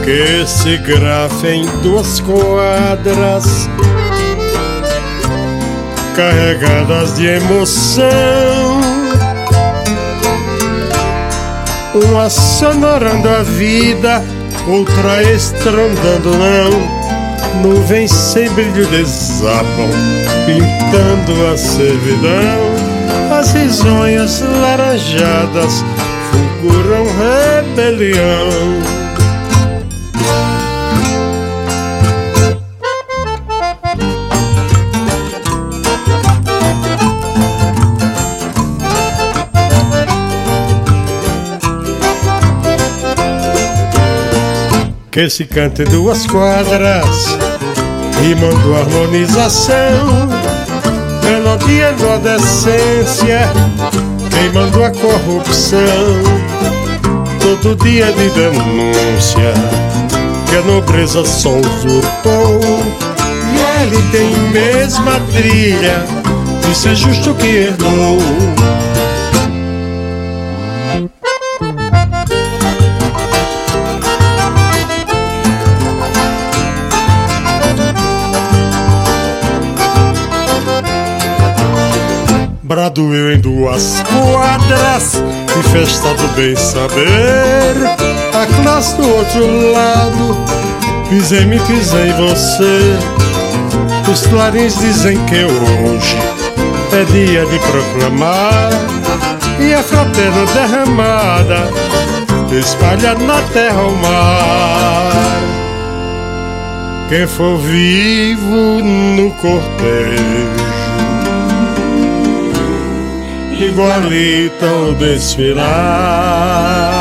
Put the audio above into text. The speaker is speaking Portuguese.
que se grafa em 2 quadras carregadas de emoção, uma sonorando a vida, outra estrondando não. Nuvens sem brilho desabam, pintando a servidão. As risonhas laranjadas fulguram rebelião. Que se cante 2 quadras, rimando harmonização, melodiando a decência, queimando a corrupção. Todo dia de denúncia que a nobreza só usurpou, e ele tem mesma trilha de ser justo que herdou. Brado eu em 2 quadras e festa do bem saber. A classe do outro lado, pisei-me, pisei você. Os clarins dizem que hoje é dia de proclamar, e a fraterna derramada espalha na terra o mar. Quem for vivo no cortejo igualita ao desfilar,